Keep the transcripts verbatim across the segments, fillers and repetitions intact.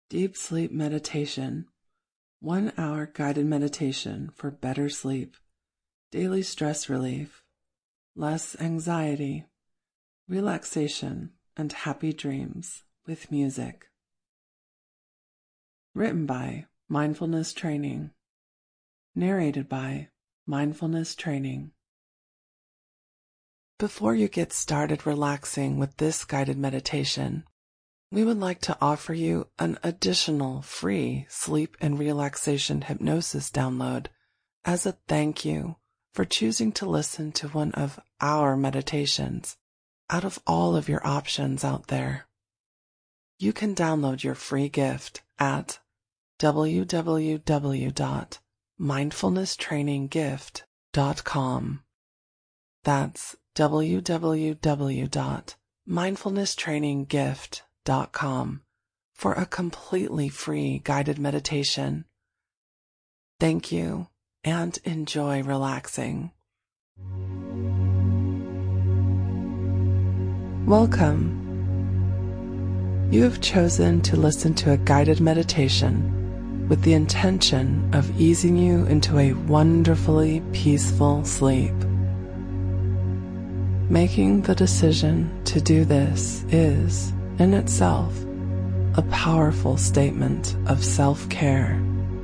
Deep Sleep Meditation. One hour guided meditation for better sleep, daily stress relief, less anxiety, relaxation, and happy dreams with music. Written by Mindfulness Training. Narrated by Mindfulness Training. Before you get started relaxing with this guided meditation, we would like to offer you an additional free sleep and relaxation hypnosis download as a thank you for choosing to listen to one of our meditations out of all of your options out there. You can download your free gift at w w w dot mindfulness training gift dot com. That's w w w dot mindfulness training gift dot com for a completely free guided meditation. Thank you and enjoy relaxing. Welcome. You have chosen to listen to a guided meditation with the intention of easing you into a wonderfully peaceful sleep. Making the decision to do this is, in itself, a powerful statement of self-care.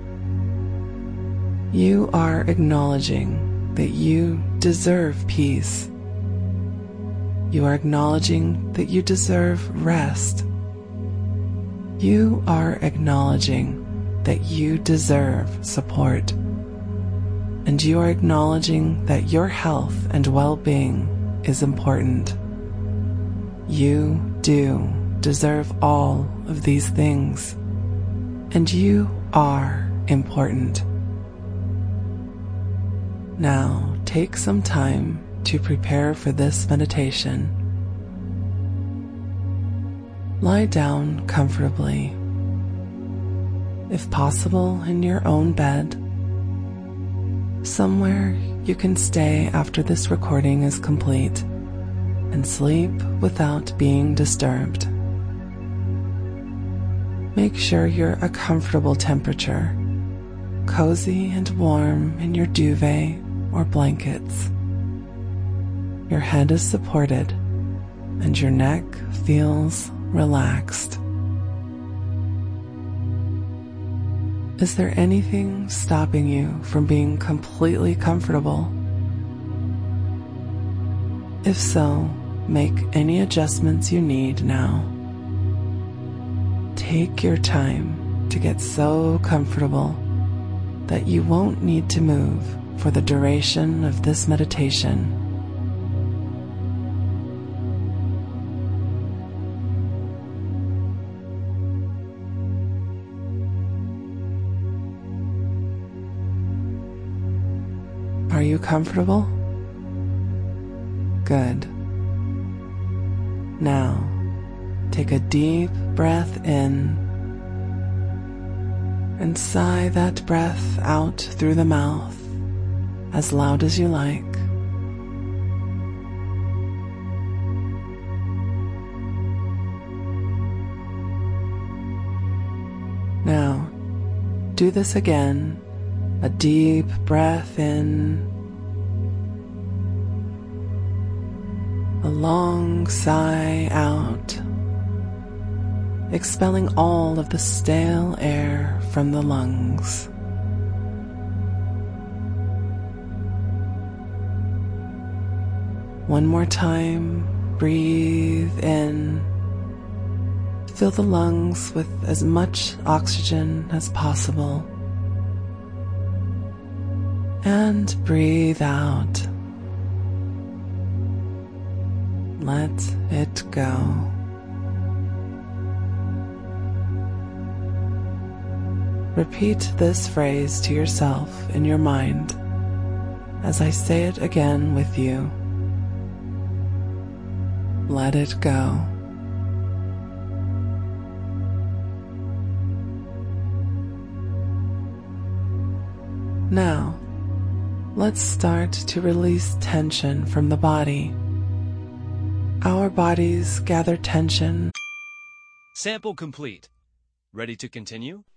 You are acknowledging that you deserve peace. You are acknowledging that you deserve rest. You are acknowledging that you deserve support. And you are acknowledging that your health and well-being is important. You do deserve all of these things, and you are important. Now take some time to prepare for this meditation. Lie down comfortably, if possible in your own bed, somewhere you can stay after this recording is complete and sleep without being disturbed. Make sure you're a comfortable temperature, cozy and warm in your duvet or blankets. Your head is supported and your neck feels relaxed. Is there anything stopping you from being completely comfortable? If so, make any adjustments you need now. Take your time to get so comfortable that you won't need to move for the duration of this meditation. Are you comfortable? Good. Now, take a deep breath in and sigh that breath out through the mouth as loud as you like. Now, do this again. A deep breath in, a long sigh out, expelling all of the stale air from the lungs. One more time, breathe in. Fill the lungs with as much oxygen as possible. And breathe out. Let it go. Repeat this phrase to yourself in your mind as I say it again with you. Let it go. Now, let's start to release tension from the body. Our bodies gather tension. Sample complete. Ready to continue?